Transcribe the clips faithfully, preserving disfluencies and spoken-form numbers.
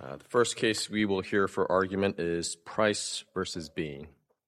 Uh, the first case we will hear for argument is Price versus Bean.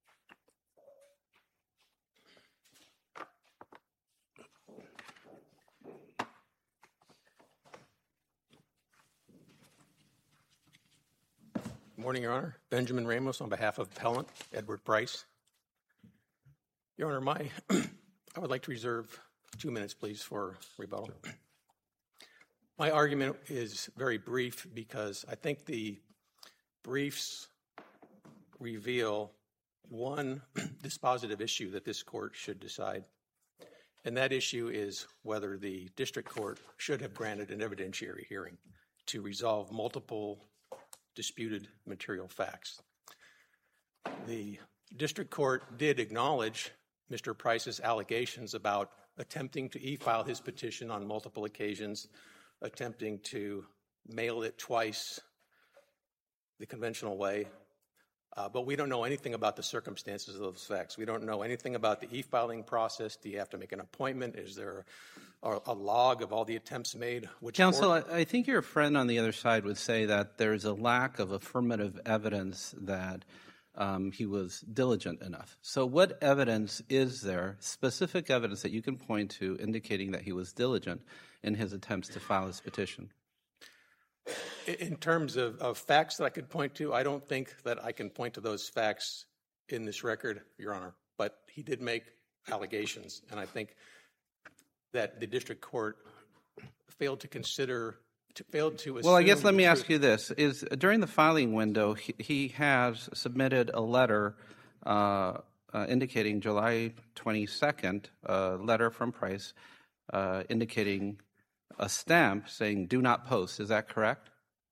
Good morning, Your Honor. Benjamin Ramos on behalf of appellant Edward Price. Your Honor, my I would like to reserve two minutes, please, for rebuttal. My argument is very brief because I think the briefs reveal one dispositive issue that this court should decide, and that issue is whether the district court should have granted an evidentiary hearing to resolve multiple disputed material facts. The district court did acknowledge Mister Price's allegations about attempting to e-file his petition on multiple occasions, attempting to mail it twice the conventional way, uh, but we don't know anything about the circumstances of those facts. We don't know anything about the e-filing process. Do you have to make an appointment? Is there a, a log of all the attempts made? Which Counsel, court? I think your friend on the other side would say that there's a lack of affirmative evidence that um, he was diligent enough. So what evidence is there, specific evidence that you can point to indicating that he was diligent in his attempts to file his petition? In terms of, of facts that I could point to, I don't think that I can point to those facts in this record, Your Honor, but he did make allegations, and I think that the district court failed to consider, to, failed to assume... Well, I guess let me ask you this. Is during the filing window, he, he has submitted a letter uh, uh, indicating July twenty-second, a letter from Price uh, indicating a stamp saying do not post. Is that correct?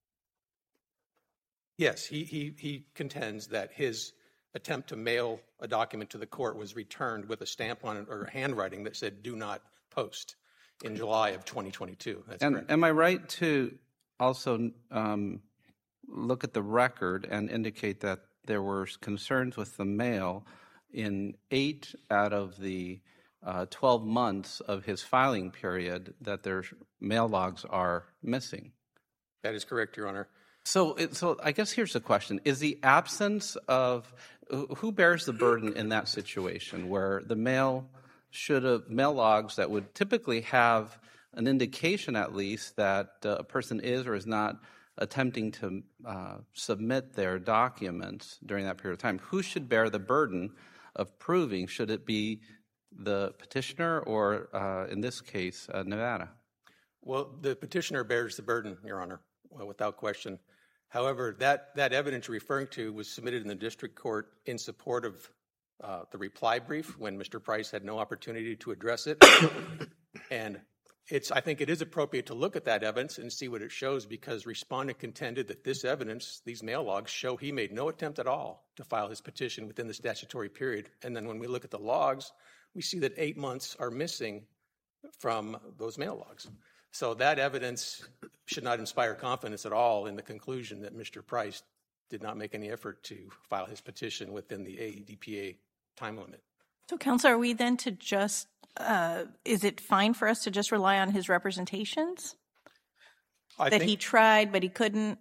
Yes, he, he, he contends that his attempt to mail a document to the court was returned with a stamp on it or handwriting that said do not post in July of twenty twenty-two. That's and correct. Am I right to also um, look at the record and indicate that there were concerns with the mail in eight out of the Uh, twelve months of his filing period that their mail logs are missing? That is correct, Your Honor. So, it, so I guess here's the question: is the absence of who bears the burden in that situation where the mail should have mail logs that would typically have an indication, at least, that uh, a person is or is not attempting to uh, submit their documents during that period of time? Who should bear the burden of proving? Should it be the petitioner or, uh, in this case, uh, Nevada? Well, the petitioner bears the burden, Your Honor, well, without question. However, that, that evidence you're referring to was submitted in the district court in support of uh, the reply brief when Mister Price had no opportunity to address it. And it's, I think it is appropriate to look at that evidence and see what it shows, because respondent contended that this evidence, these mail logs, show he made no attempt at all to file his petition within the statutory period. And then when we look at the logs, we see that eight months are missing from those mail logs. So that evidence should not inspire confidence at all in the conclusion that Mister Price did not make any effort to file his petition within the A E D P A time limit. So, Counsel, are we then to just, uh, is it fine for us to just rely on his representations? I that think, he tried, but he couldn't?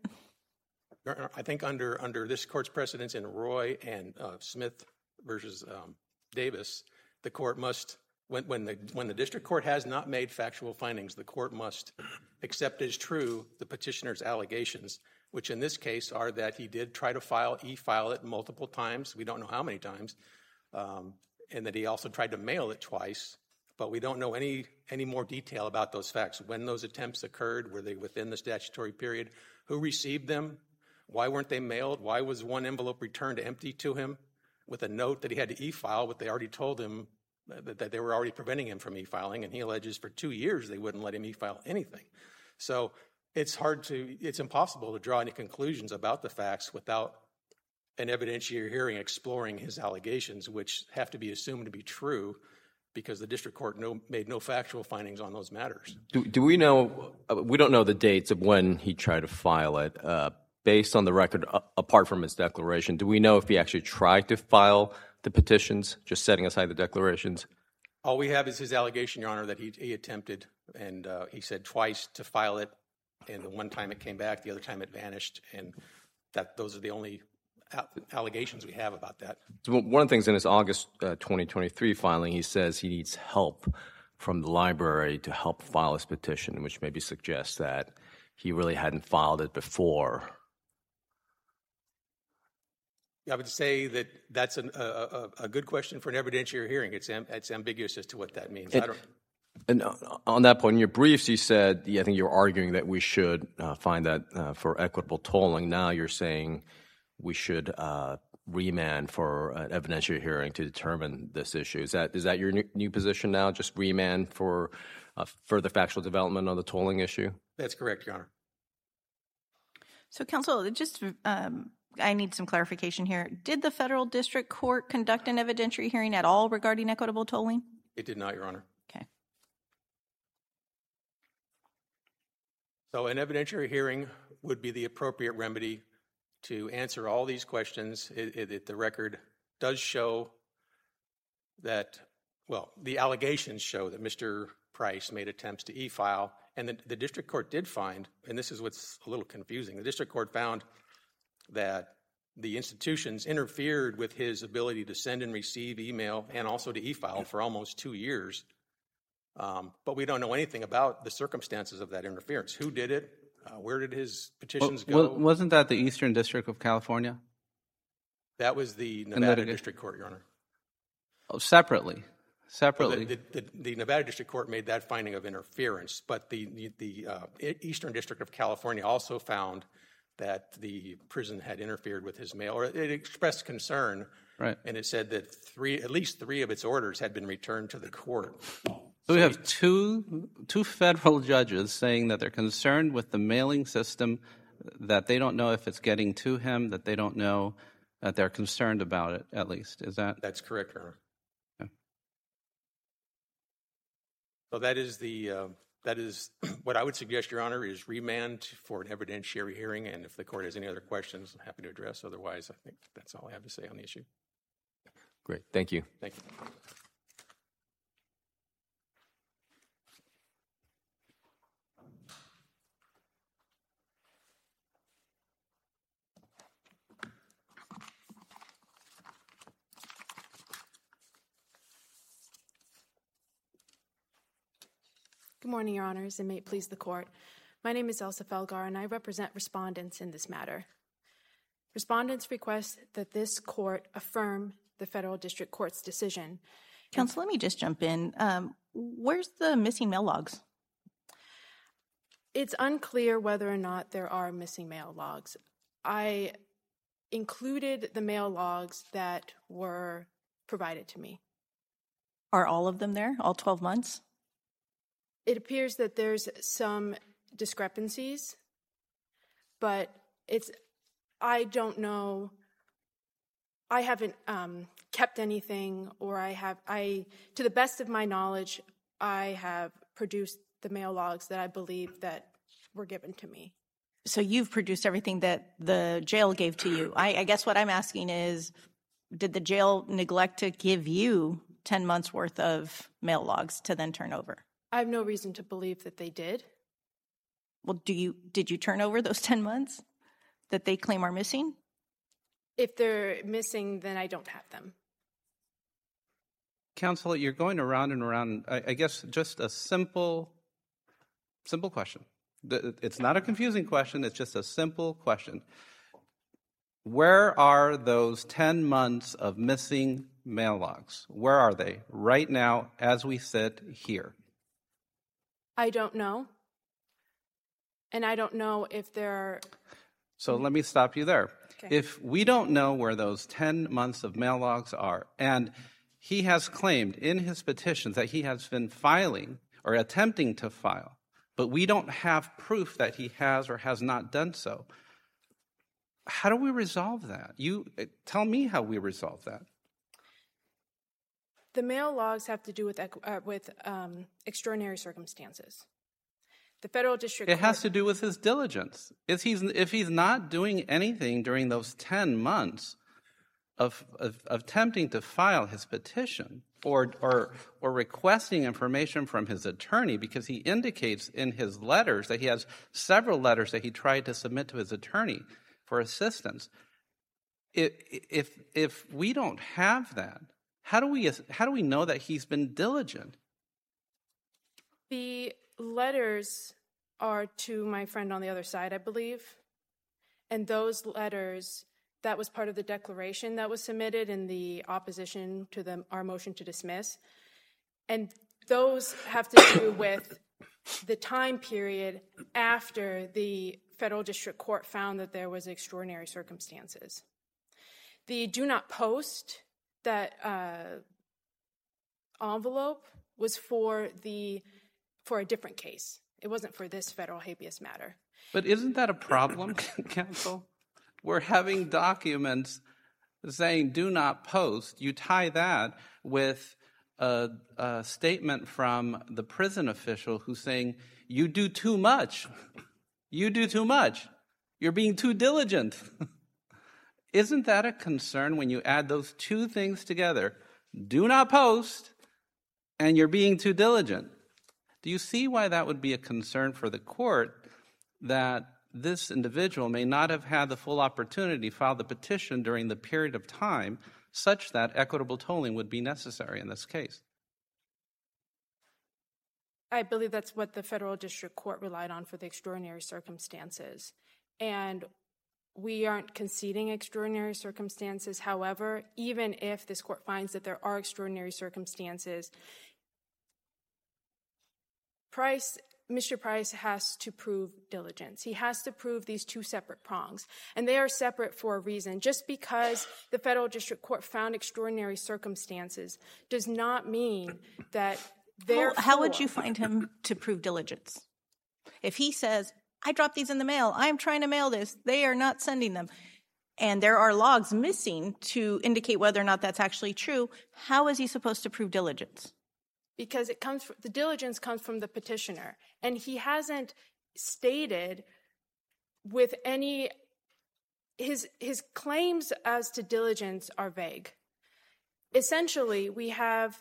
I think under, under this court's precedents in Roy and uh, Smith versus um, Davis, the court must, when, when, the, when the district court has not made factual findings, the court must accept as true the petitioner's allegations, which in this case are that he did try to file, e-file it multiple times. We don't know how many times. Um, and that he also tried to mail it twice. But we don't know any, any more detail about those facts. When those attempts occurred, were they within the statutory period? Who received them? Why weren't they mailed? Why was one envelope returned empty to him with a note that he had to e-file, but they already told him that, that they were already preventing him from e-filing, and he alleges for two years they wouldn't let him e-file anything. So it's hard to, it's impossible to draw any conclusions about the facts without an evidentiary hearing exploring his allegations, which have to be assumed to be true because the district court no, made no factual findings on those matters. Do, do we know, uh, we don't know the dates of when he tried to file it. Uh, based on the record, uh, apart from his declaration, do we know if he actually tried to file the petitions, just setting aside the declarations? All we have is his allegation, Your Honor, that he, he attempted, and uh, he said twice to file it and the one time it came back, the other time it vanished, and that those are the only allegations we have about that. So one of the things in his August uh, twenty twenty-three filing, he says he needs help from the library to help file his petition, which maybe suggests that he really hadn't filed it before. I would say that that's an, a, a, a good question for an evidentiary hearing. It's am, it's ambiguous as to what that means. It, I don't. And on that point, in your briefs, you said, yeah, I think you're arguing that we should uh, find that uh, for equitable tolling. Now you're saying we should uh, remand for an evidentiary hearing to determine this issue. Is that is that your new, new position now? Just remand for uh, further factual development on the tolling issue? That's correct, Your Honor. So, counsel, just um, I need some clarification here. Did the federal district court conduct an evidentiary hearing at all regarding equitable tolling? It did not, Your Honor. Okay. So an evidentiary hearing would be the appropriate remedy to answer all these questions. It, it, it, the record does show that, well, the allegations show that Mister Price made attempts to e-file, and the, the district court did find, and this is what's a little confusing, the district court found that the institutions interfered with his ability to send and receive email and also to e-file for almost two years. Um, but we don't know anything about the circumstances of that interference. Who did it? Uh, where did his petitions well, go? Wasn't that the Eastern District of California? That was the Nevada District Court, Your Honor. Oh, separately. Separately. Well, the, the, the, the Nevada District Court made that finding of interference, but the, the, the uh, Eastern District of California also found that the prison had interfered with his mail, or it expressed concern, right. And it said that three, at least three of its orders had been returned to the court. So we have two two federal judges saying that they're concerned with the mailing system, that they don't know if it's getting to him, that they don't know, that they're concerned about it, at least. Is that? That's correct, Your Honor. Okay. So that is the uh, that is what I would suggest, Your Honor, is remand for an evidentiary hearing, and if the court has any other questions, I'm happy to address. Otherwise, I think that's all I have to say on the issue. Great. Thank you. Thank you. Good morning, Your Honors, and may it please the Court. My name is Elsa Felgar, and I represent respondents in this matter. Respondents request that this court affirm the federal district court's decision. Counsel, let me just jump in. Um, where's the missing mail logs? It's unclear whether or not there are missing mail logs. I included the mail logs that were provided to me. Are all of them there, all twelve months? It appears that there's some discrepancies, but it's, I don't know, I haven't um, kept anything, or I have, I, to the best of my knowledge, I have produced the mail logs that I believe that were given to me. So you've produced everything that the jail gave to you. I, I guess what I'm asking is, did the jail neglect to give you ten months worth of mail logs to then turn over? I have no reason to believe that they did. Well, do you did you turn over those ten months that they claim are missing? If they're missing, then I don't have them. Counsel, you're going around and around. I, I guess just a simple, simple question. It's not a confusing question. It's just a simple question. Where are those ten months of missing mail logs? Where are they right now as we sit here? I don't know. And I don't know if there are... So let me stop you there. Okay. If we don't know where those ten months of mail logs are, and he has claimed in his petitions that he has been filing or attempting to file, but we don't have proof that he has or has not done so, how do we resolve that? You tell me how we resolve that. The mail logs have to do with uh, with um, extraordinary circumstances. The federal district It court, has to do with his diligence. If he's, if he's not doing anything during those ten months of, of, of attempting to file his petition, or, or, or requesting information from his attorney, because he indicates in his letters that he has several letters that he tried to submit to his attorney for assistance. If, if, if we don't have that, how do we, how do we know that he's been diligent? The letters are to my friend on the other side, I believe. And those letters, that was part of the declaration that was submitted in the opposition to the, our motion to dismiss. And those have to do with the time period after the federal district court found that there was extraordinary circumstances. The do not post, that uh, envelope, was for the for a different case. It wasn't for this federal habeas matter. But isn't that a problem, counsel? We're having documents saying do not post. You tie that with a, a statement from the prison official who's saying, you do too much. You do too much. You're being too diligent. Isn't that a concern when you add those two things together? Do not post, and you're being too diligent. Do you see why that would be a concern for the court, that this individual may not have had the full opportunity to file the petition during the period of time such that equitable tolling would be necessary in this case? I believe that's what the federal district court relied on for the extraordinary circumstances. And we aren't conceding extraordinary circumstances. However, even if this court finds that there are extraordinary circumstances, Price, Mister Price has to prove diligence. He has to prove these two separate prongs, and they are separate for a reason. Just because the federal district court found extraordinary circumstances does not mean that therefore... Well, how would you find him to prove diligence? If he says, I dropped these in the mail, I'm trying to mail this, they are not sending them, and there are logs missing to indicate whether or not that's actually true, how is he supposed to prove diligence? Because it comes from, the diligence comes from the petitioner, and he hasn't stated with any, his his claims as to diligence are vague. Essentially, we have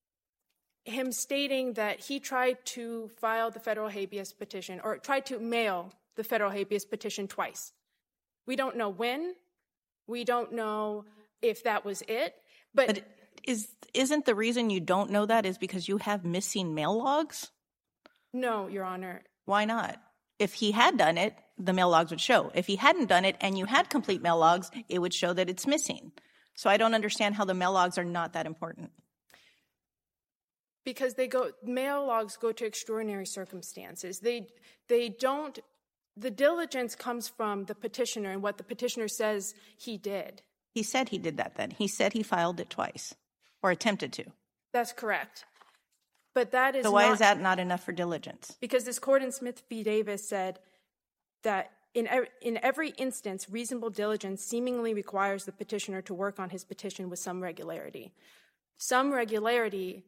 him stating that he tried to file the federal habeas petition, or tried to mail the federal habeas petition twice. We don't know when. We don't know if that was it. But, but is, isn't the reason you don't know that is because you have missing mail logs? No, Your Honor. Why not? If he had done it, the mail logs would show. If he hadn't done it and you had complete mail logs, it would show that it's missing. So I don't understand how the mail logs are not that important. Because they go, mail logs go to extraordinary circumstances. They, they don't, the diligence comes from the petitioner and what the petitioner says he did. He said he did that then. He said he filed it twice, or attempted to. That's correct. But that is So why not, is that not enough for diligence? Because this court in Smith v. Davis said that in, in every instance, reasonable diligence seemingly requires the petitioner to work on his petition with some regularity. Some regularity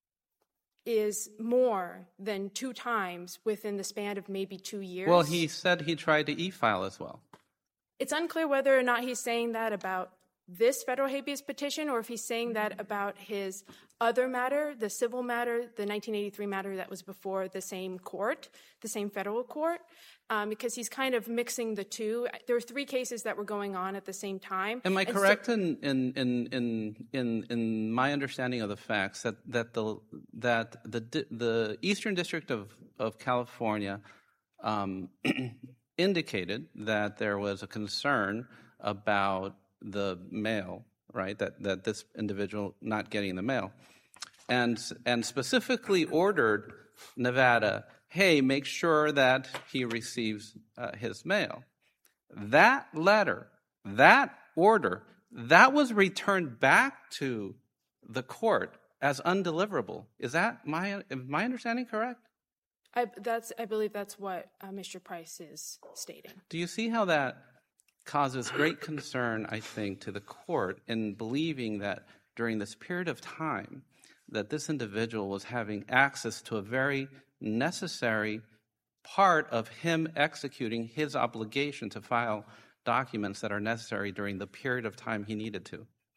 is more than two times within the span of maybe two years. Well, he said he tried to e-file as well. It's unclear whether or not he's saying that about this federal habeas petition or if he's saying that about his other matter, the civil matter, the nineteen eighty-three matter that was before the same court, the same federal court, um, because he's kind of mixing the two. There were three cases that were going on at the same time. Am I and correct so, in, in, in, in, in, in my understanding of the facts that, that the that the the Eastern District of, of California um, indicated that there was a concern about the mail, right? That that this individual not getting the mail, and and specifically ordered Nevada, hey, make sure that he receives uh, his mail. That letter, that order, that was returned back to the court as undeliverable. Is that my is my understanding correct? I, that's I believe that's what uh, Mister Price is stating. Do you see how that causes great concern, I think, to the court in believing that during this period of time that this individual was having access to a very necessary part of him executing his obligation to file documents that are necessary during the period of time he needed to?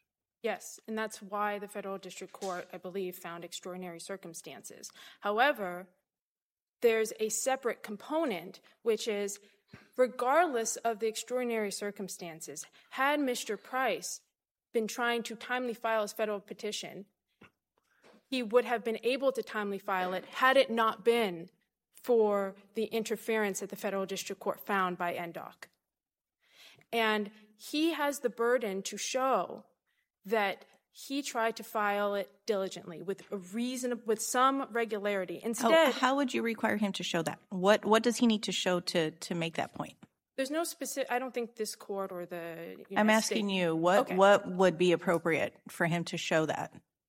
Yes, and that's why the federal district court, I believe, found extraordinary circumstances. However, there's a separate component, which is regardless of the extraordinary circumstances, had Mister Price been trying to timely file his federal petition, he would have been able to timely file it had it not been for the interference that the federal district court found by N D O C. And he has the burden to show that he tried to file it diligently with a reason, with some regularity. Instead, oh, how would you require him to show that? What what does he need to show to to make that point? There's no specific. I don't think this court or the. United I'm asking States, you what okay. what would be appropriate for him to show that,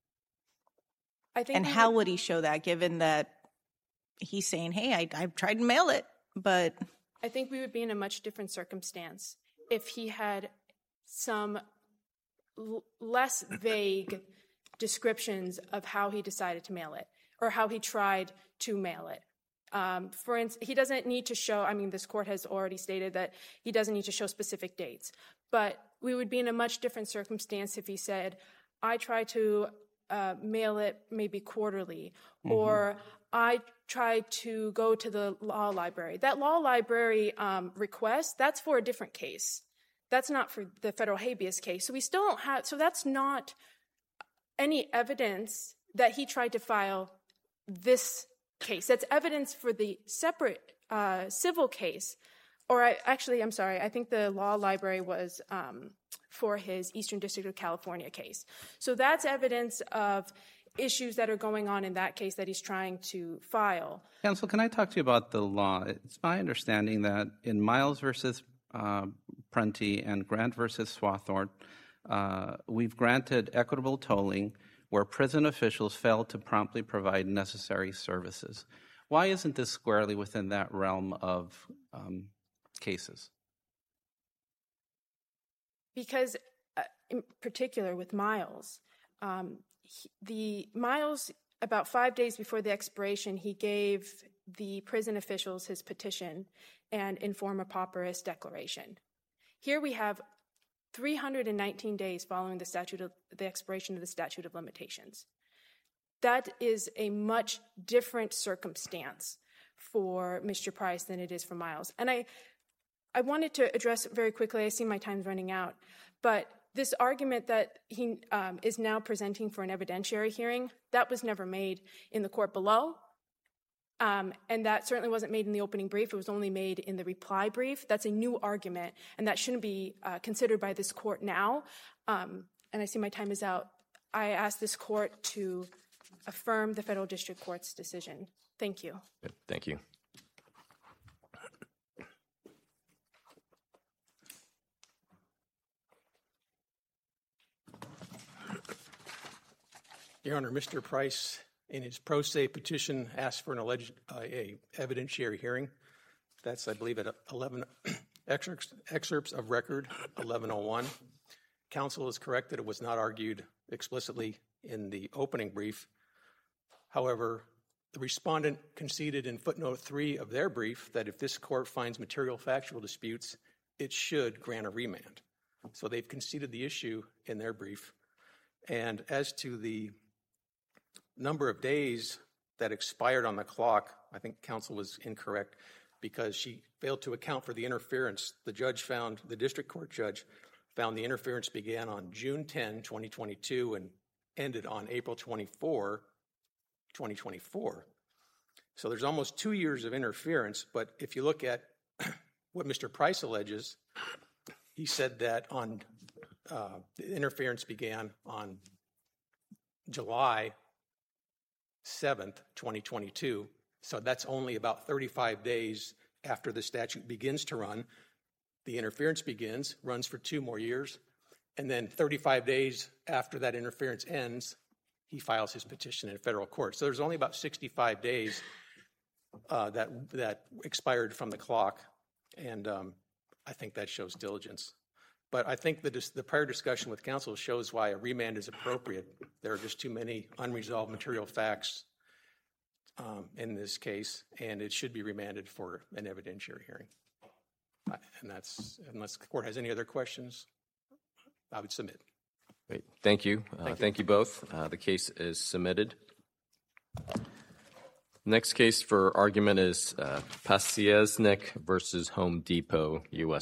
I think. and how would, would he show that, given that he's saying, "Hey, I I tried to mail it," but I think we would be in a much different circumstance if he had some l- less vague descriptions of how he decided to mail it or how he tried to mail it. Um, for instance, he doesn't need to show, I mean, this court has already stated that he doesn't need to show specific dates, but we would be in a much different circumstance if he said, I tried to uh, mail it maybe quarterly, mm-hmm. or I tried to go to the law library. That law library um, request, that's for a different case. That's not for the federal habeas case. So we still don't have, so that's not any evidence that he tried to file this case. That's evidence for the separate uh, civil case. Or I, actually, I'm sorry, I think the law library was um, for his Eastern District of California case. So that's evidence of issues that are going on in that case that he's trying to file. Counsel, can I talk to you about the law? It's my understanding that in Miles versus uh, Prunty and Grant versus Swathorn, uh, we've granted equitable tolling where prison officials failed to promptly provide necessary services. Why isn't this squarely within that realm of um, cases? Because, uh, in particular with Miles, um, he, the Miles, about five days before the expiration, he gave the prison officials his petition and informa pauperis declaration. Here we have three hundred nineteen days following the statute of the expiration of the statute of limitations. That is a much different circumstance for Mister Price than it is for Miles. And I, I wanted to address very quickly, I see my time's running out, but this argument that he um, is now presenting for an evidentiary hearing, that was never made in the court below. Um, and that certainly wasn't made in the opening brief. It was only made in the reply brief. That's a new argument, and that shouldn't be uh, considered by this court now. Um, and I see my time is out. I ask this court to affirm the federal district court's decision. Thank you. Thank you. Your Honor, Mister Price, in his pro se petition, asked for an alleged uh, a evidentiary hearing. That's, I believe, at eleven excerpts, excerpts of record eleven oh one. Counsel is correct that it was not argued explicitly in the opening brief. However, the respondent conceded in footnote three of their brief that if this court finds material factual disputes, it should grant a remand. So they've conceded the issue in their brief. And as to the number of days that expired on the clock, I think counsel was incorrect because she failed to account for the interference. The judge found, the district court judge found the interference began on June tenth, twenty twenty-two and ended on April twenty-fourth, twenty twenty-four. So there's almost two years of interference, but if you look at what Mister Price alleges, he said that on uh, the interference began on July seventh, twenty twenty-two. So that's only about thirty-five days after the statute begins to run. The interference begins, runs for two more years, and then thirty-five days after that interference ends, he files his petition in federal court. So there's only about sixty-five days uh, that that expired from the clock, and um, I think that shows diligence. But I think the, dis- the prior discussion with counsel shows why a remand is appropriate. There are just too many unresolved material facts um, in this case, and it should be remanded for an evidentiary hearing. And that's, unless the court has any other questions, I would submit. Great. Thank you. Uh, thank, thank you both. Uh, the case is submitted. Next case for argument is uh, Pasieznik versus Home Depot, U S